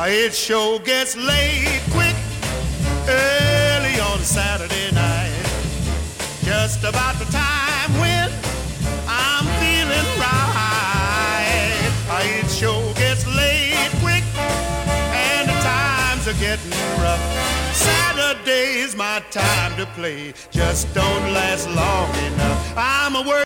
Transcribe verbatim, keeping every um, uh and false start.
It sure gets late quick early on Saturday night, just about the time when I'm feeling right. It sure gets late quick and the times are getting rough. Saturday's my time to play, just don't last long enough. I'm a work